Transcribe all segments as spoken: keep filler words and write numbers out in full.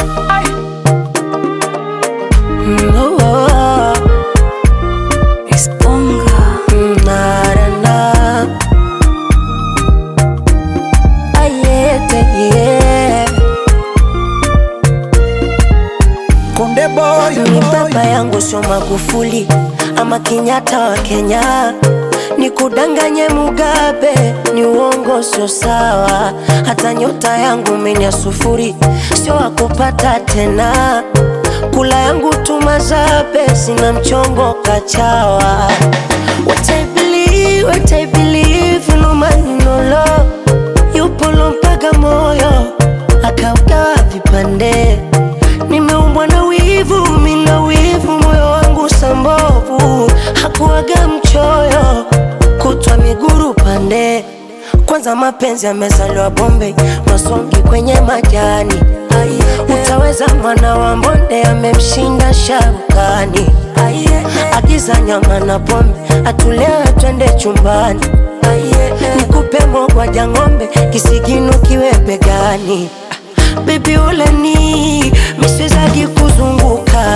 Mm, oh, oh. Exponga. Mm, na, na, na. Ayete, yeah. Konde boy, Ni baba yangu sio Magufuli ama Kenyatta wa Kenya, ni kudanganye Mugabe, ni uongo sio sawa. Hata nyota yangu mimi ya sufuri, sio wakupata tena. Kula yangu tumazabe, sina mchongo kachawa. What I believe, what I believe, no man no law. Yupo lompaga moyo, akaugawa vipande. Nimeumbwa na wivu, mina wivu, moyo wangu sambovu. Hakuwaga mchoyo, kutwa miguru pande. Kwanza mapenzi yamezaliwa Bombay, masongi kwenye majani. Utaweza mwana wa mbonde, amemshinda Sharukani. Agiza nyama na pombe, atulewe twende chumbani. Nikupe mogwaja ng'ombe, kisigino kiwe begani. Baby uleni, miswezagi kuzunguka.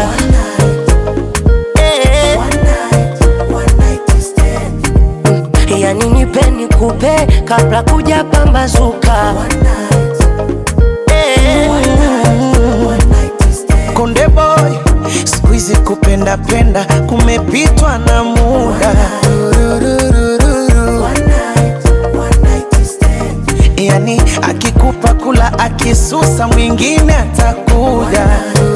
Eh. Yani nipe nikupe, kabla kuja pambazuka. Eh. Konde boy, squeeze kupenda penda, kumepitwa na muda. Yani akikupa kula, akisusa mwingine atakuja.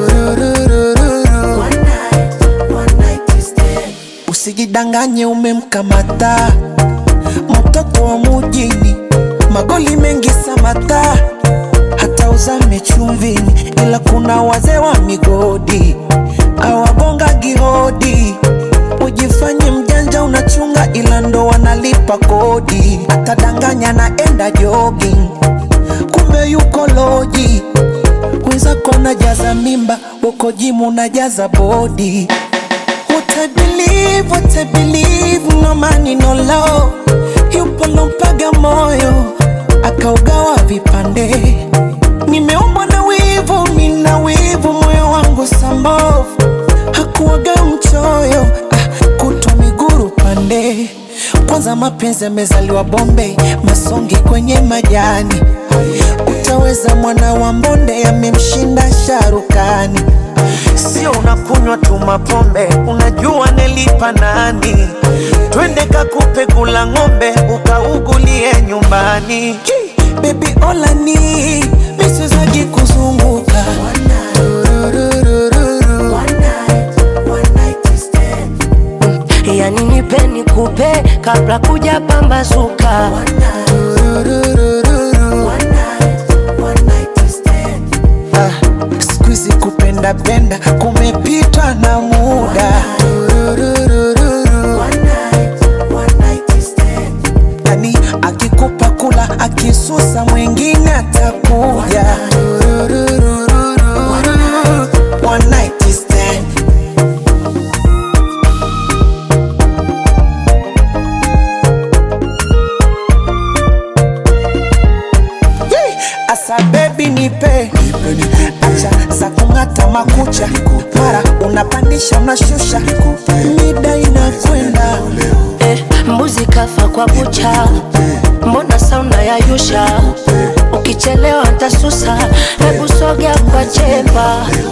Usijidanganye umemkamata mtoto wa mujini, magoli mengi Samata, hata uzame chumvini, ila kuna wazee wa migodi awagonga gihodi. Ujifanye mjanja unachunga, ila ndo wanalipa kodi. Atadanganya naenda jogging, kumbe yuko loji. Wenzako najaza mimba, uko jimu najaza body. What I believe, what I believe, no money no law. Yupo lompaga moyo, akaugawa vipande. Nimeumbwa na wivu, mina wivu, moyo wangu sambovu. Hakuwaga mchoyo, ah, kutwa miguru pande. Kwanza mapenzi yamezaliwa Bombay, masongi kwenye majani. Utaweza mwana wa mbonde, amemshinda Sharukani. Sio unakunywa tu mapombe, unajua nelipa nani? Twende kakupe kula ng'ombe, ukaugulie nyumbani. Baby olani, miswezagi kuzunguka. Yani nipe nikupe, kabla kuja pambazuka. Ah, squeeze kupenda penda, kumepitwa na muda. Yani akikupa kula, akisusa mwingine atakuja. One night stand. Asa baby nipe, acha za kung'ata makucha. Mara unapandisha unashusha, mida inakwenda. Eh, mbuzi kafa kwa kucha, mbona sauna ya yusha? Ukichelewa ntasusa, hebu sogea kwa chepa.